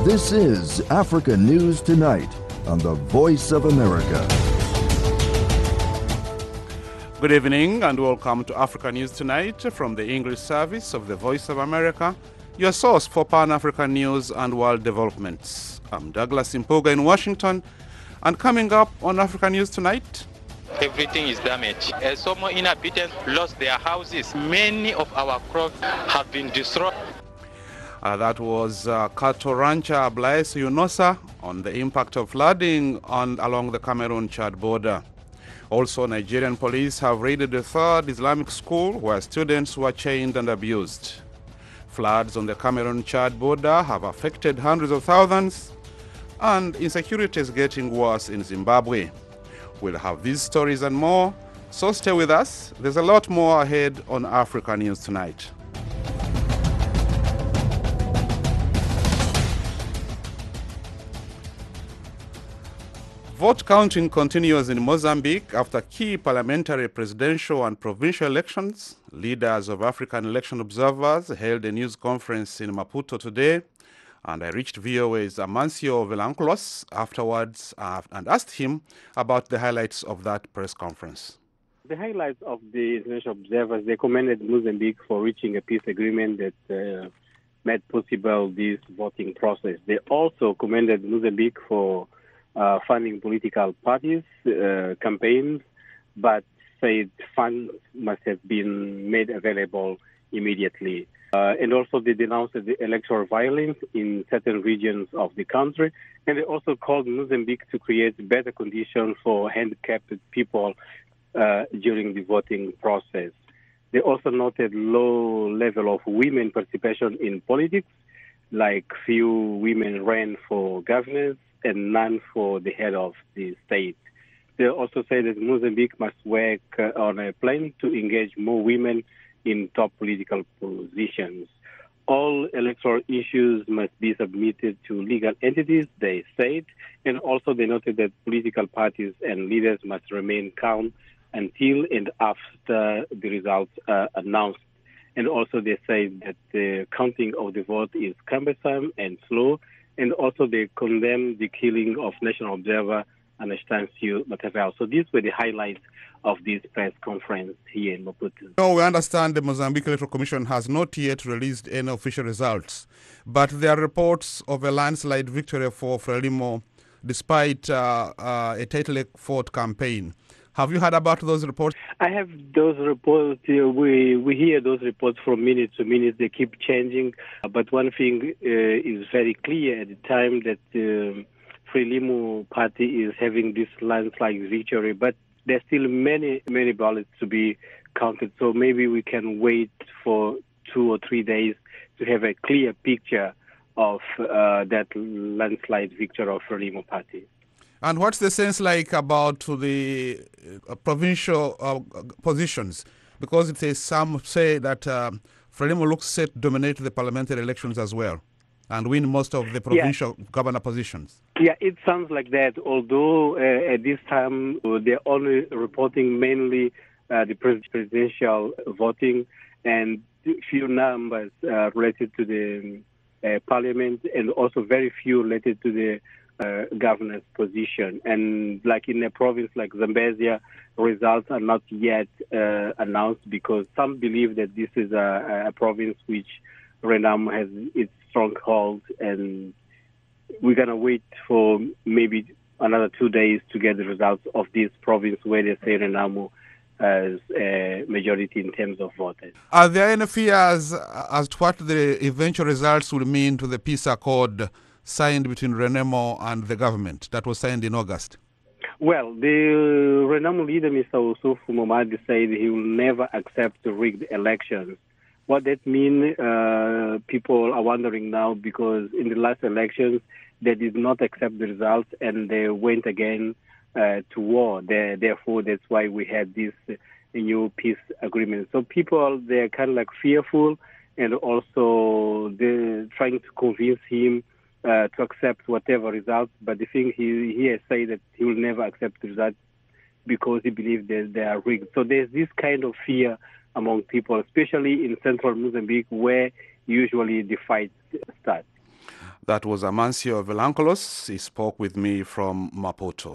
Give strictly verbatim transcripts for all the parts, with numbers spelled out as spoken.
This is Africa News Tonight on the Voice of America. Good evening and welcome to Africa News Tonight from the English service of the Voice of America, your source for Pan-African news and world developments. I'm Douglas Impoga in Washington, and coming up on Africa News Tonight, everything is damaged. Uh, some inhabitants lost their houses. Many of our crops have been destroyed. Uh, that was uh, cattle rancher Blaise Yunosa on the impact of flooding on along the Cameroon-Chad border. Also, Nigerian police have raided the third Islamic school where students were chained and abused. Floods on the Cameroon-Chad border have affected hundreds of thousands, and insecurity is getting worse in Zimbabwe. We'll have these stories and more, so stay with us. There's a lot more ahead on Africa News Tonight. Vote counting continues in Mozambique after key parliamentary, presidential and provincial elections. Leaders of African election observers held a news conference in Maputo today, and I reached V O A's Amancio Vilanculos afterwards uh, and asked him about the highlights of that press conference. The highlights of the international observers, they commended Mozambique for reaching a peace agreement that uh, made possible this voting process. They also commended Mozambique for Uh, funding political parties, uh, campaigns, but said funds must have been made available immediately. Uh, and also they denounced the electoral violence in certain regions of the country. And they also called Mozambique to create better conditions for handicapped people uh, during the voting process. They also noted low level of women participation in politics, like few women ran for governors and none for the head of the state. They also say that Mozambique must work uh, on a plan to engage more women in top political positions. All electoral issues must be submitted to legal entities, they said, and also they noted that political parties and leaders must remain calm until and after the results are announced. And also they say that the counting of the vote is cumbersome and slow, and also they condemn the killing of national observer Anastasio Matavao. So these were the highlights of this press conference here in Maputo. No, we understand the Mozambique Electoral Commission has not yet released any official results, but there are reports of a landslide victory for Frelimo despite uh, uh, a tightly fought campaign. Have you heard about those reports? I have those reports. Uh, we we hear those reports from minute to minute. They keep changing. But one thing uh, is very clear at the time that the uh, Frelimo party is having this landslide victory. But there's still many, many ballots to be counted. So maybe we can wait for two or three days to have a clear picture of uh, that landslide victory of Frelimo party. And what's the sense like about the uh, provincial uh, positions? Because it is, some say that uh, Frelimo looks set to dominate the parliamentary elections as well and win most of the provincial yeah. governor positions. Yeah, it sounds like that, although uh, at this time uh, they're only reporting mainly uh, the presidential voting and few numbers uh, related to the uh, parliament and also very few related to the Uh, governor's position. And like in a province like Zambezia, results are not yet uh, announced because some believe that this is a, a province which Renamo has its stronghold, and we're going to wait for maybe another two days to get the results of this province where they say Renamo has a majority in terms of voters. Are there any fears as to what the eventual results will mean to the peace accord signed between Renamo and the government that was signed in August? Well, the Renamo leader, Mister Ousuf Momadi, said he will never accept rigged elections. What that means, uh, people are wondering now, because in the last elections, they did not accept the results and they went again uh, to war. They, therefore, that's why we had this uh, new peace agreement. So people, they're kind of like fearful, and also they're trying to convince him Uh, to accept whatever results, but the thing he, he has said that he will never accept the results because he believes that they are rigged. So there's this kind of fear among people, especially in central Mozambique, where usually the fights start. That was Amancio Velancolos. He spoke with me from Maputo.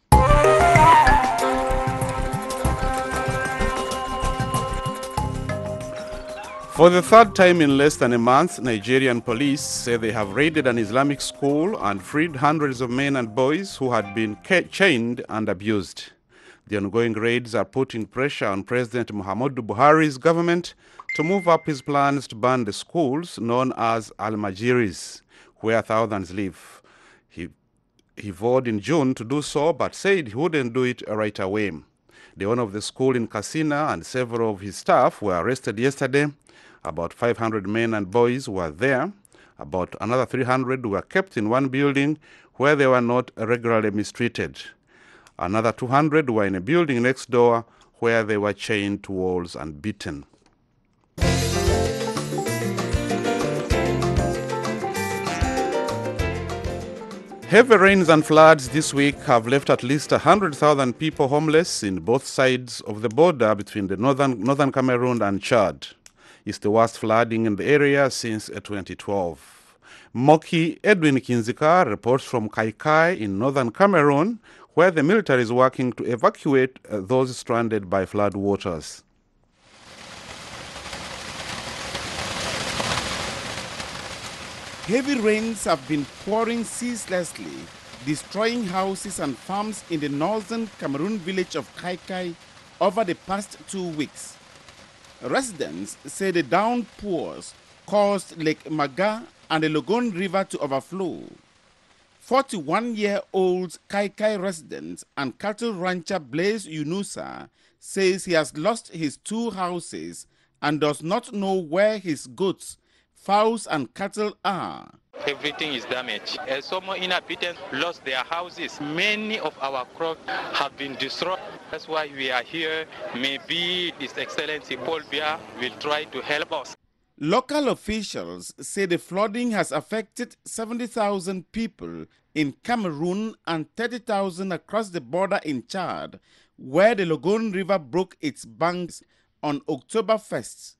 For the third time in less than a month, Nigerian police say they have raided an Islamic school and freed hundreds of men and boys who had been chained and abused. The ongoing raids are putting pressure on President Muhammadu Buhari's government to move up his plans to ban the schools known as Al-Majiris, where thousands live. He, he vowed in June to do so, but said he wouldn't do it right away. The owner of the school in Katsina and several of his staff were arrested yesterday. About five hundred men and boys were there. About another three hundred were kept in one building where they were not regularly mistreated. Another two hundred were in a building next door where they were chained to walls and beaten. Heavy rains and floods this week have left at least one hundred thousand people homeless in both sides of the border between the northern, northern Cameroon and Chad. It's the worst flooding in the area since twenty twelve. Moki Edwin Kinzika reports from Kaikai in northern Cameroon, where the military is working to evacuate uh, those stranded by flood waters. Heavy rains have been pouring ceaselessly, destroying houses and farms in the northern Cameroon village of Kaikai over the past two weeks. Residents say the downpours caused Lake Maga and the Logon River to overflow. forty-one-year-old Kaikai resident and cattle rancher Blaise Yunusa says he has lost his two houses and does not know where his goats, fowls and cattle are. Everything is damaged. Uh, some inhabitants lost their houses. Many of our crops have been destroyed. That's why we are here. Maybe His Excellency Paul Biya will try to help us. Local officials say the flooding has affected seventy thousand people in Cameroon and thirty thousand across the border in Chad, where the Logon River broke its banks on October first.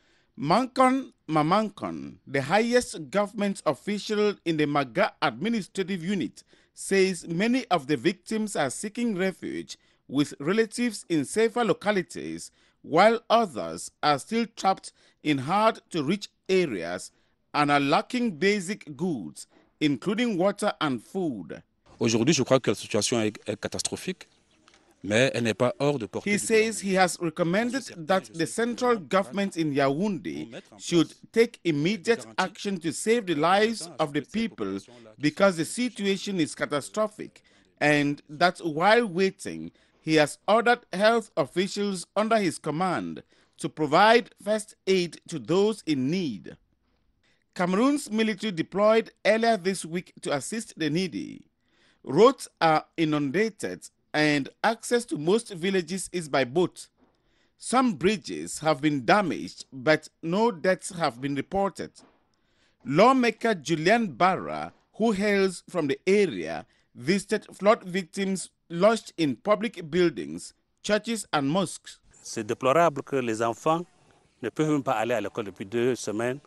Mankon Mamankon, the highest government official in the Maga administrative unit, says many of the victims are seeking refuge with relatives in safer localities, while others are still trapped in hard-to-reach areas and are lacking basic goods, including water and food. Aujourd'hui, je crois que la situation est, est catastrophique. Mais elle n'est pas hors de portée. He says he has recommended that the central government in Yaoundé should take immediate action to save the lives of the people because the situation is catastrophic, and that while waiting, he has ordered health officials under his command to provide first aid to those in need. Cameroon's military deployed earlier this week to assist the needy. Roads are inundated and access to most villages is by boat. Some bridges have been damaged, but no deaths have been reported. Lawmaker Julian Barra, who hails from the area, visited flood victims lodged in public buildings, churches and mosques. C'est déplorable que les enfants ne peuvent même pas aller à l'école depuis deux semaines.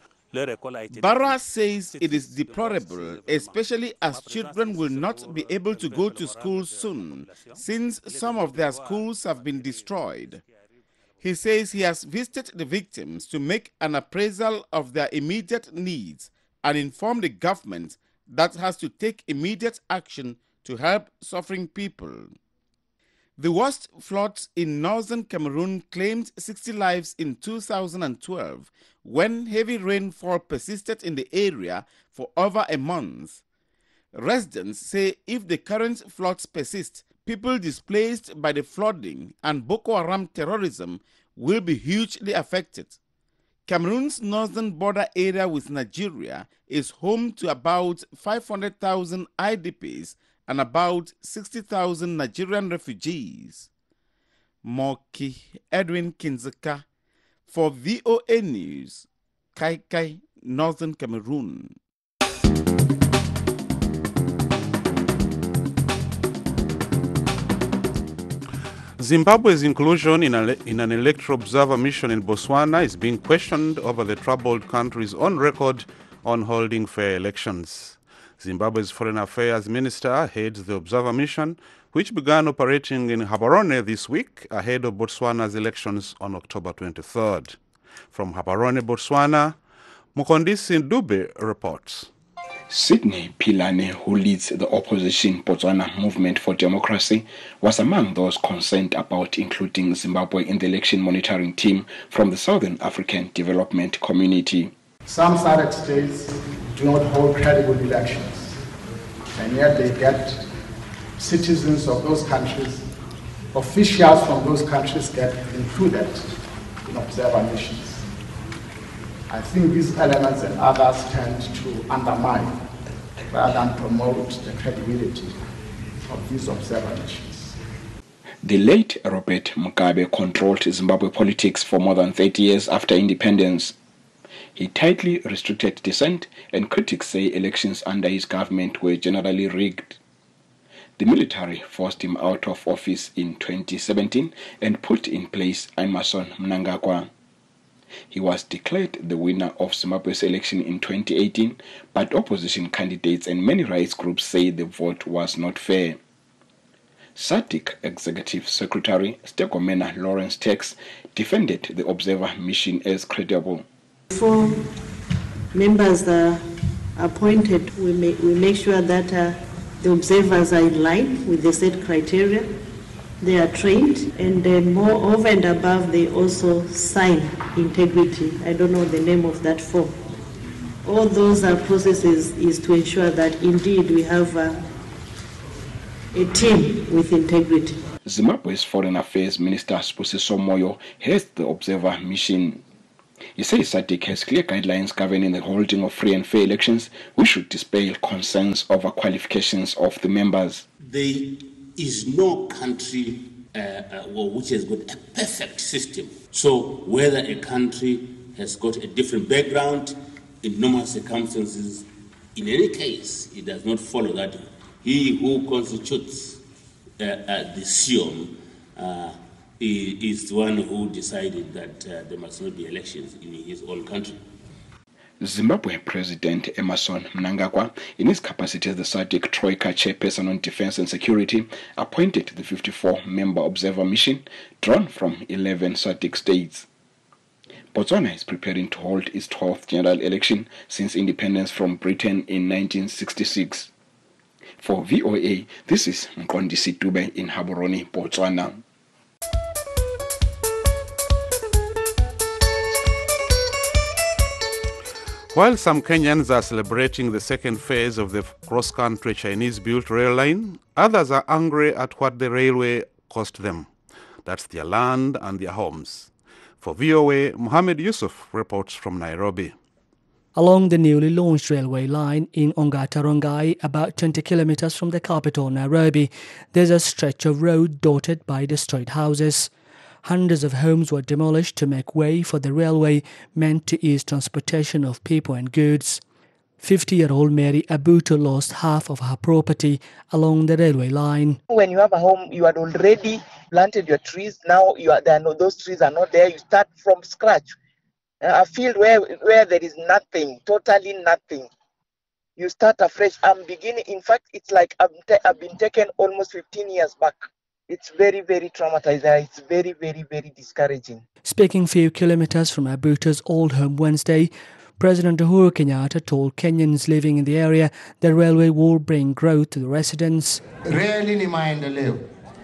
Barra says it is deplorable, especially as children will not be able to go to school soon, since some of their schools have been destroyed. He says he has visited the victims to make an appraisal of their immediate needs and inform the government that has to take immediate action to help suffering people. The worst floods in northern Cameroon claimed sixty lives in two thousand twelve when heavy rainfall persisted in the area for over a month. Residents say if the current floods persist, people displaced by the flooding and Boko Haram terrorism will be hugely affected. Cameroon's northern border area with Nigeria is home to about five hundred thousand I D Ps and about sixty thousand Nigerian refugees. Moki Edwin Kinzika for V O A News, Kaikai, Northern Cameroon. Zimbabwe's inclusion in, a, in an electoral observer mission in Botswana is being questioned over the troubled country's own record on holding fair elections. Zimbabwe's Foreign Affairs Minister heads the observer mission, which began operating in Gaborone this week ahead of Botswana's elections on October twenty-third. From Gaborone, Botswana, Mukondisi Ndube reports. Sidney Pilane, who leads the opposition Botswana Movement for Democracy, was among those concerned about including Zimbabwe in the election monitoring team from the Southern African Development Community. Some S A D C states do not hold credible elections, and yet they get citizens of those countries, officials from those countries get included in observer missions. I think these elements and others tend to undermine rather than promote the credibility of these observer missions. The late Robert Mugabe controlled Zimbabwe politics for more than thirty years after independence. He tightly restricted dissent, and critics say elections under his government were generally rigged. The military forced him out of office in twenty seventeen and put in place Emmerson Mnangagwa. He was declared the winner of Zimbabwe's election in twenty eighteen, but opposition candidates and many rights groups say the vote was not fair. S A D C Executive Secretary Stegomena Lawrence Tax defended the observer mission as credible. Before members are appointed, we make, we make sure that uh, the observers are in line with the set criteria. They are trained, and uh, moreover and above, they also sign integrity. I don't know the name of that form. All those uh, processes is to ensure that indeed we have uh, a team with integrity. Zimbabwe's Foreign Affairs Minister Spusiso Moyo heads the observer mission. He says S A D C has clear guidelines governing the holding of free and fair elections, which should dispel concerns over qualifications of the members. There is no country uh, uh, which has got a perfect system. So whether a country has got a different background, in normal circumstances, in any case, it does not follow that he who constitutes uh, uh, the S I O M uh, is the one who decided that uh, there must not be elections in his own country. Zimbabwe President Emmerson Mnangagwa, in his capacity as the S A D C Troika Chairperson on Defense and Security, appointed the fifty-four member observer mission drawn from eleven S A D C states. Botswana is preparing to hold its twelfth general election since independence from Britain in nineteen sixty-six. For V O A, this is Mkondisi Dube in Gaborone, Botswana. While some Kenyans are celebrating the second phase of the cross-country Chinese-built rail line, others are angry at what the railway cost them. That's their land and their homes. For V O A, Mohammed Yusuf reports from Nairobi. Along the newly launched railway line in Ongata Rongai, about twenty kilometers from the capital Nairobi, there's a stretch of road dotted by destroyed houses. Hundreds of homes were demolished to make way for the railway meant to ease transportation of people and goods. fifty-year-old Mary Abuto lost half of her property along the railway line. When you have a home, you had already planted your trees. Now you are, there are no, those trees are not there. You start from scratch. A field where, where there is nothing, totally nothing. You start afresh. I'm beginning, in fact, it's like I've, I've been taken almost fifteen years back. It's very, very traumatizing. It's very, very, very discouraging. Speaking few kilometers from Abuto's old home Wednesday, President Uhuru Kenyatta told Kenyans living in the area the railway will bring growth to the residents. Reli ni maendeleo.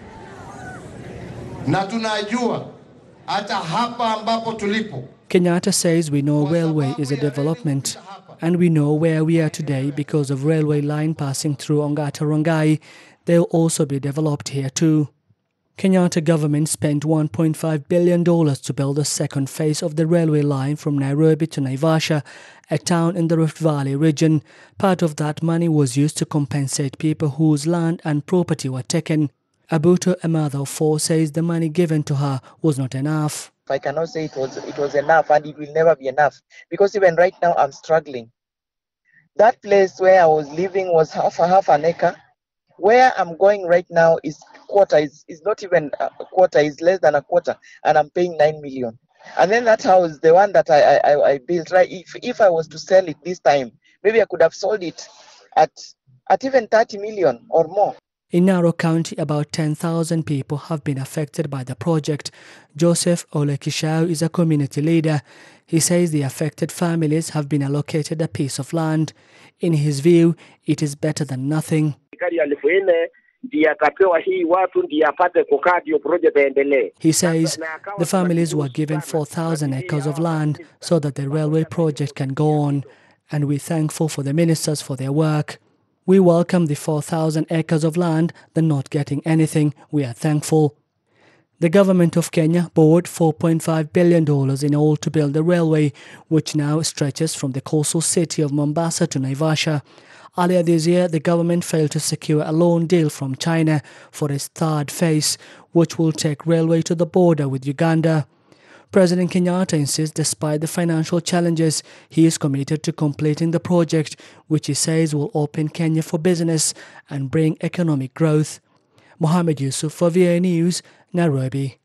Na tunajua hata hapa ambapo tulipo. Kenyatta says we know railway is a development, and we know where we are today because of railway line passing through Ongata Rongai. They'll also be developed here too. Kenyatta government spent one point five billion dollars to build the second phase of the railway line from Nairobi to Naivasha, a town in the Rift Valley region. Part of that money was used to compensate people whose land and property were taken. Abuto, a mother of four, says the money given to her was not enough. I cannot say it was, it was enough, and it will never be enough, because even right now I'm struggling. That place where I was living was half a half an acre. Where I'm going right now is quarter, is, is not even a quarter, is less than a quarter, and I'm paying nine million. And then that house, the one that I, I, I built, right? If if I was to sell it this time, maybe I could have sold it at at even thirty million or more. In Narok County, about ten thousand people have been affected by the project. Joseph Olekishau is a community leader. He says the affected families have been allocated a piece of land. In his view, it is better than nothing. He says the families were given four thousand acres of land so that the railway project can go on, and we're thankful for the ministers for their work. We welcome the four thousand acres of land, they're not getting anything, we are thankful. The government of Kenya borrowed four point five billion dollars in all to build the railway, which now stretches from the coastal city of Mombasa to Naivasha. Earlier this year, the government failed to secure a loan deal from China for its third phase, which will take railway to the border with Uganda. President Kenyatta insists despite the financial challenges, he is committed to completing the project, which he says will open Kenya for business and bring economic growth. Mohammed Yusuf for V A News, Nairobi.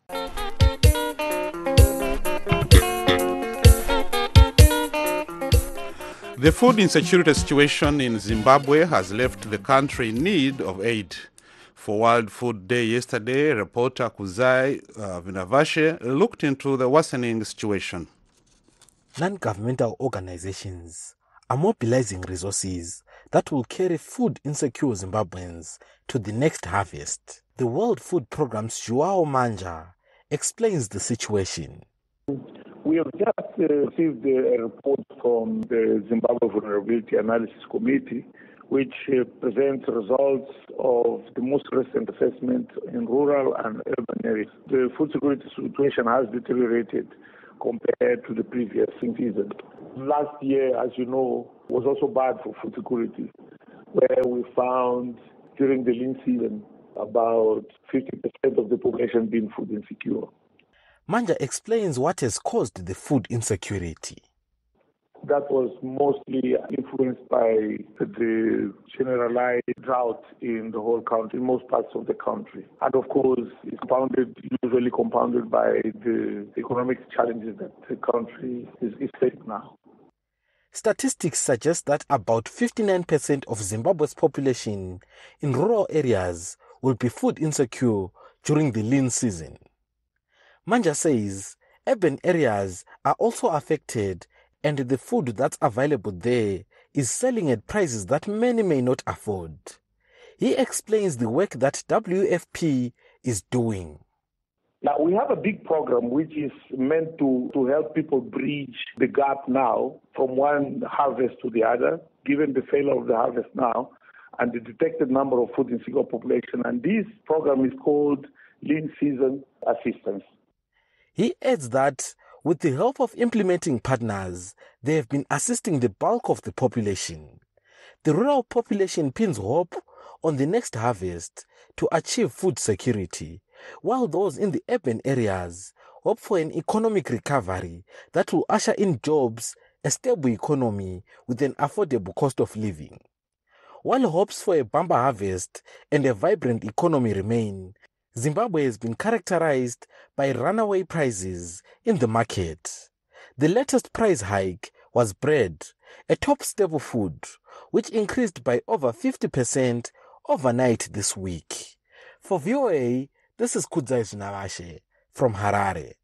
The food insecurity situation in Zimbabwe has left the country in need of aid. For World Food Day yesterday, reporter Kuzai uh, Vinavashe looked into the worsening situation. Non-governmental organizations are mobilizing resources that will carry food-insecure Zimbabweans to the next harvest. The World Food Programme's Joao Manja explains the situation. We have just uh, received a report from the Zimbabwe Vulnerability Analysis Committee, which uh, presents results of the most recent assessment in rural and urban areas. The food security situation has deteriorated compared to the previous season. Last year, as you know, was also bad for food security, where we found during the lean season about fifty percent of the population being food insecure. Manja explains what has caused the food insecurity. That was mostly influenced by the generalized drought in the whole country, in most parts of the country. And of course, it's compounded, usually compounded by the economic challenges that the country is, is facing now. Statistics suggest that about fifty-nine percent of Zimbabwe's population in rural areas will be food insecure during the lean season. Manja says urban areas are also affected, and the food that's available there is selling at prices that many may not afford. He explains the work that W F P is doing. Now, we have a big program which is meant to, to help people bridge the gap now from one harvest to the other, given the failure of the harvest now and the detected number of food insecure population. And this program is called Lean Season Assistance. He adds that with the help of implementing partners, they have been assisting the bulk of the population. The rural population pins hope on the next harvest to achieve food security, while those in the urban areas hope for an economic recovery that will usher in jobs, a stable economy with an affordable cost of living. While hopes for a bumper harvest and a vibrant economy remain, Zimbabwe has been characterized by runaway prices in the market. The latest price hike was bread, a top staple food, which increased by over fifty percent overnight this week. For V O A, this is Kudzai Vinavashe from Harare.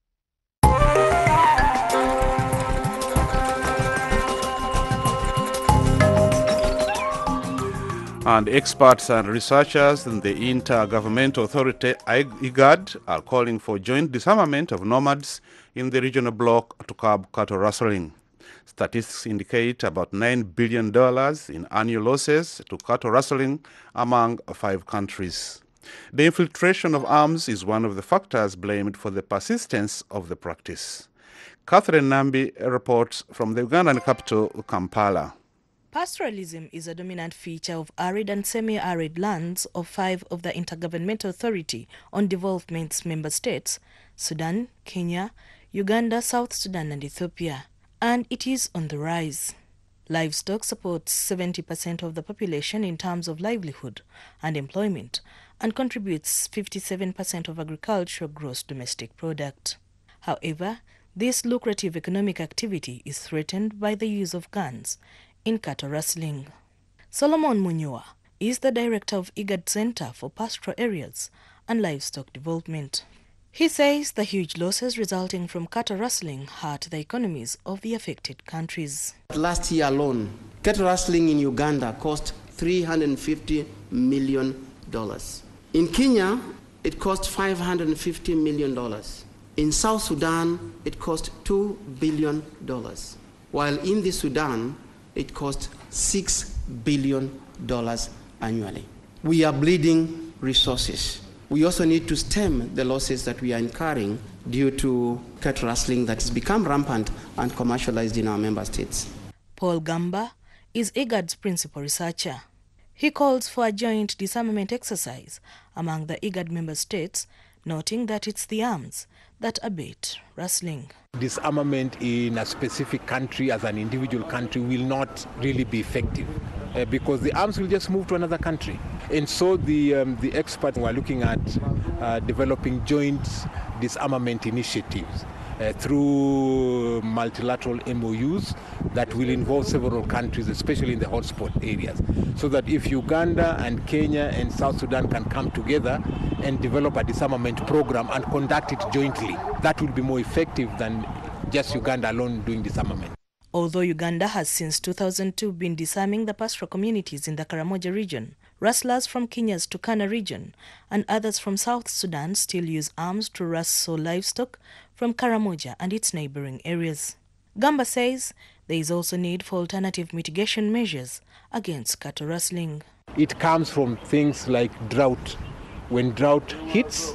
And experts and researchers in the Intergovernmental Authority, I G A D, are calling for joint disarmament of nomads in the regional bloc to curb cattle rustling. Statistics indicate about nine billion dollars in annual losses to cattle rustling among five countries. The infiltration of arms is one of the factors blamed for the persistence of the practice. Catherine Nambi reports from the Ugandan capital, Kampala. Pastoralism is a dominant feature of arid and semi-arid lands of five of the Intergovernmental Authority on Development's member states, Sudan, Kenya, Uganda, South Sudan and Ethiopia, and it is on the rise. Livestock supports seventy percent of the population in terms of livelihood and employment and contributes fifty-seven percent of agricultural gross domestic product. However, this lucrative economic activity is threatened by the use of guns in cattle rustling. Solomon Munyoa is the director of IGAD Center for Pastoral Areas and Livestock Development. He says the huge losses resulting from cattle rustling hurt the economies of the affected countries. Last year alone, cattle rustling in Uganda cost three hundred fifty million dollars. In Kenya, it cost five hundred fifty million dollars. In South Sudan, it cost two billion dollars. While in the Sudan, it cost six billion dollars annually. We are bleeding resources. We also need to stem the losses that we are incurring due to cattle rustling that has become rampant and commercialized in our member states. Paul Gamba is IGAD's principal researcher. He calls for a joint disarmament exercise among the IGAD member states, noting that it's the arms that abate rustling. Disarmament in a specific country as an individual country will not really be effective uh, because the arms will just move to another country. And so the, um, the experts were looking at uh, developing joint disarmament initiatives uh, through multilateral M O Us that will involve several countries, especially in the hotspot areas, so that if Uganda and Kenya and South Sudan can come together and develop a disarmament program and conduct it jointly, that will be more effective than just Uganda alone doing disarmament. Although Uganda has since two thousand two been disarming the pastoral communities in the Karamoja region, rustlers from Kenya's Turkana region and others from South Sudan still use arms to rustle livestock from Karamoja and its neighboring areas. Gamba says there is also need for alternative mitigation measures against cattle rustling. It comes from things like drought. When drought hits,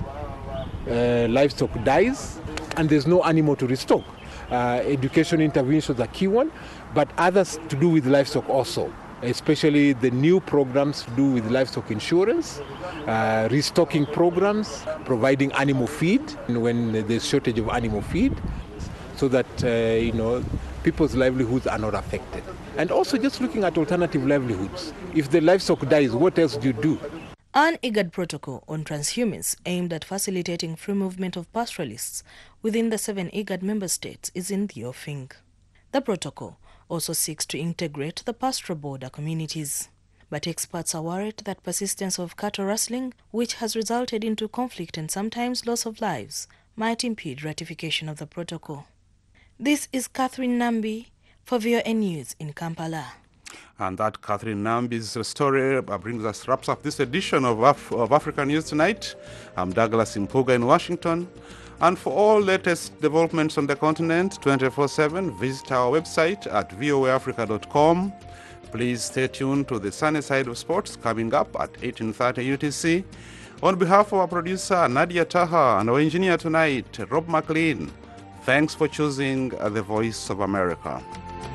uh, livestock dies and there's no animal to restock. Uh, education interventions are a key one, but others to do with livestock also, especially the new programs to do with livestock insurance, uh, restocking programs, providing animal feed when there's shortage of animal feed, so that uh, you know people's livelihoods are not affected. And also just looking at alternative livelihoods. If the livestock dies, what else do you do? An IGAD protocol on transhumance aimed at facilitating free movement of pastoralists within the seven IGAD member states is in the offing. The protocol also seeks to integrate the pastoral border communities. But experts are worried that persistence of cattle rustling, which has resulted into conflict and sometimes loss of lives, might impede ratification of the protocol. This is Catherine Nambi for V O A News in Kampala. And that Catherine Nambi's story brings us, wraps up this edition of, Af of Africa News Tonight. I'm Douglas Impuga in Washington. And for all latest developments on the continent, twenty-four seven, visit our website at V O A Africa dot com. Please stay tuned to the sunny side of sports coming up at eighteen thirty U T C. On behalf of our producer, Nadia Taha, and our engineer tonight, Rob McLean, thanks for choosing the Voice of America.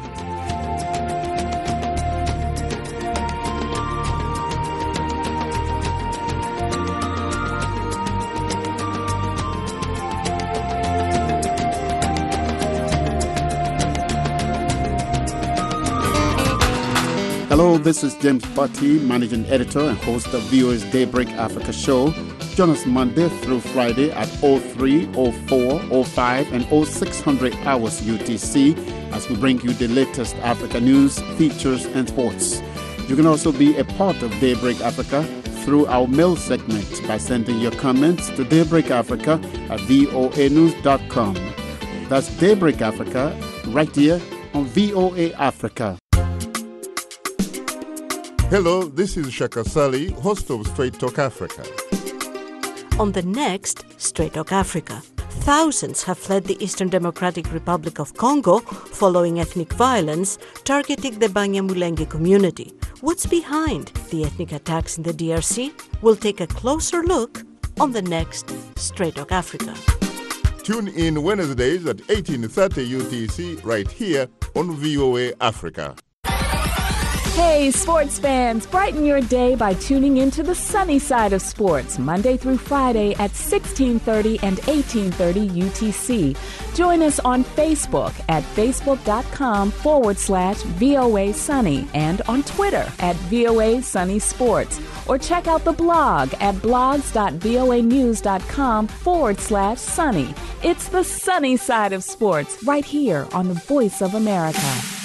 Hello, this is James Butty, Managing Editor and host of V O A's Daybreak Africa show. Join us Monday through Friday at oh three, oh four, oh five, and oh six hundred hours U T C as we bring you the latest Africa news, features, and sports. You can also be a part of Daybreak Africa through our mail segment by sending your comments to daybreakafrica at V O A news dot com. That's Daybreak Africa right here on V O A Africa. Hello, this is Shaka Sali, host of Straight Talk Africa. On the next Straight Talk Africa, thousands have fled the Eastern Democratic Republic of Congo following ethnic violence targeting the Banyamulenge community. What's behind the ethnic attacks in the D R C? We'll take a closer look on the next Straight Talk Africa. Tune in Wednesdays at eighteen thirty U T C right here on V O A Africa. Hey, sports fans, brighten your day by tuning into the sunny side of sports, Monday through Friday at sixteen thirty and eighteen thirty U T C. Join us on Facebook at facebook.com forward slash VOA Sunny and on Twitter at VOA Sunny Sports. Or check out the blog at blogs.voanews.com forward slash sunny. It's the sunny side of sports right here on the Voice of America.